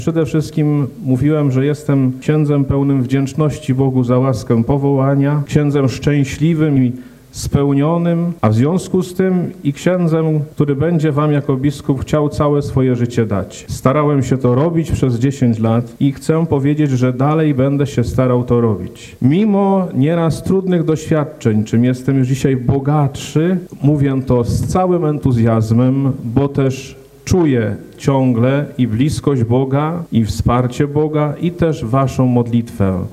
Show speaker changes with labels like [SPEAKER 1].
[SPEAKER 1] Przede wszystkim mówiłem, że jestem księdzem pełnym wdzięczności Bogu za łaskę powołania, księdzem szczęśliwym i spełnionym, a w związku z tym i księdzem, który będzie wam jako biskup chciał całe swoje życie dać. Starałem się to robić przez 10 lat i chcę powiedzieć, że dalej będę się starał to robić. Mimo nieraz trudnych doświadczeń, czym jestem już dzisiaj bogatszy, mówię to z całym entuzjazmem, bo też czuję ciągle i bliskość Boga, i wsparcie Boga, i też waszą modlitwę.